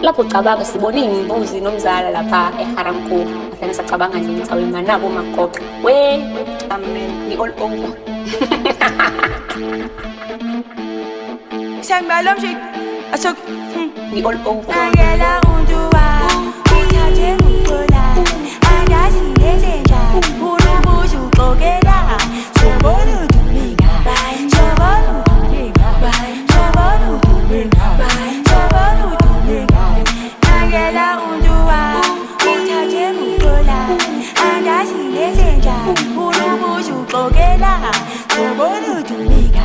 Lapho ucabanga sibona iy'mbuzi nomzala lapha eHaramkhuba. Ahlane sacabanga nje ngithi awe manabo magoqa. We, amen, ni-all over. Sangalo mshik, asok, Ni-all over. Angela unduwa, uthathe ngukola. Angazi ngezenja, urubuju kokela. Sobona udumika, sobona udumika, sobona udumika, sobona udumika. Angela unduwa, uthathe ngukola. Angazi ngezenja, urubuju kokela. Sobona udumika,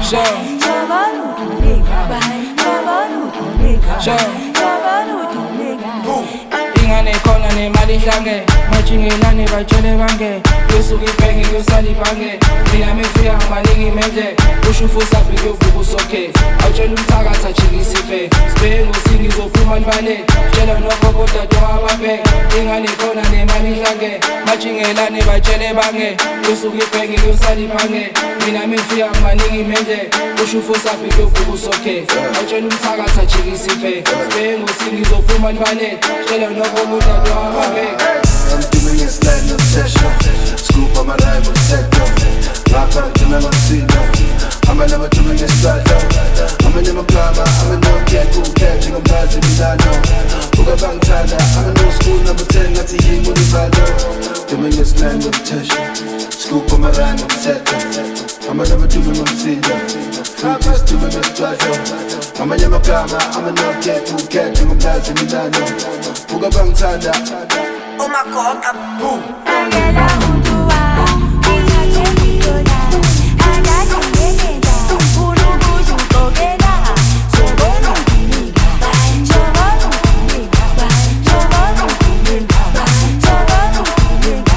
sobona udumika, sobona udumika, sobona udumika. Ingane khona nemali ihlange majingelane batshele bange yosuka ibhenge yosala ibhange mina mefika maningi imendle usho ufusaphi kuyovuka usokhe awutshela umsakazi ajikisiphe sibheke ngosini ngizofuma libale tshela nogogo dadwa ababhe ingane khona nemali ihlange majingelane batshele bange yosuka ibhenge yosala ibhange mina mefika maningi imendle usho ufusaphi kuyovuka usokhe awutshela umsakazi ajikisiphe sibheke ngosini ngizofuma libale tshela nogogo dadwa ababhe. I'm doing a stand obsession. Scoop on my rhyme sector. Rap out to my casino. I'm never doing this style. I'm never climber. I'm a no cat who catching a buzz in Milano. Boga bang tada. I'm a no school number 10. That's a year with the value. Doing a stand obsession. Scoop on my rhyme sector. I'm never doing no cedar. Free just doing this pleasure. I'm never climber. I'm a no cat who catching a buzz in Milano. Boga bang tada. Oh my God, boom. Angela unduwa, uthathe ngukola. Angazi ngezenja, urubuju kokela. Sobona udumika, sobona udumika, sobona udumika, sobona udumika.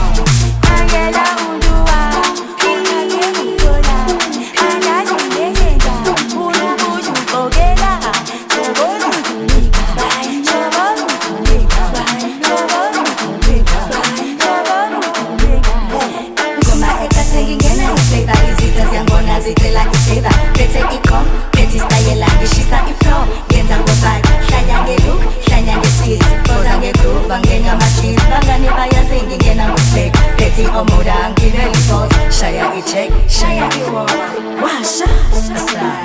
Angela unduwa, uthathe ngukola. Angazi ngezenja, urubuju kokela. Sobona udumika, sobona udumika, sobona ngena iflavor izitha ziyangibona zicela iflavor bethe icom bethe istayela ngishisa iflow ngenza ngovibe hlanya ngelook hlanya ngeskills boza ngegroove angena ama-cheese bangane bayazi ngingena ngospec bethe omoda ngibele sauce shaya icheck shaya iwalk washa aside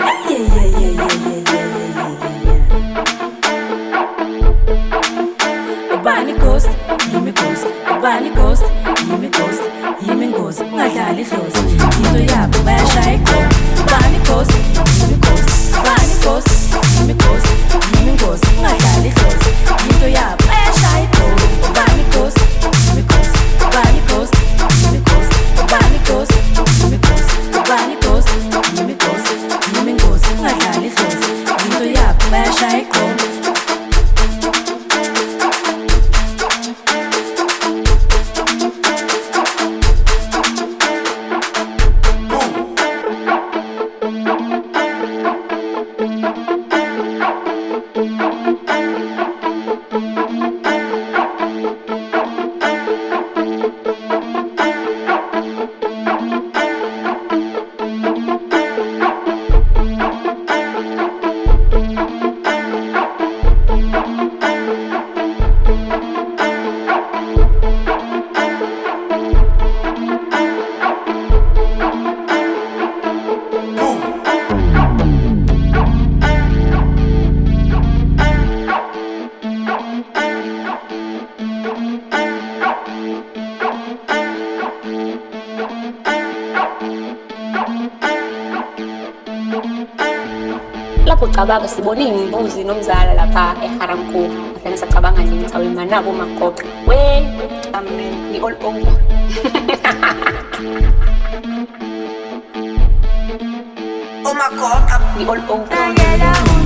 Ubani ghost, yimi ghost, ubani ghost, yimi ghost, yimi ghost, ungadlali ihlozi, into yabo bayashaya igqomo. Ubani ghost, yimi ghost, ubani ghost, yimi ghost, yimi ghost, ungadlali ihlozi, into yabo bayashaya igqomo. Ubani ghost, yimi ghost, ubani ghost, yimi ghost, ubani ghost, yimi ghost, ubani ghost, yimi ghost, yimi ghost, ungadlali ihlozi, into yabo bayashaya igqomo. Lapho ucabanga sibona iy'mbuzi nomzala lapha eHaramkhuba. Ahlane sacabanga nje ngithi awe manabo magoqa. We, amen, ni-all over. Oh my God, Ni-all over. Angela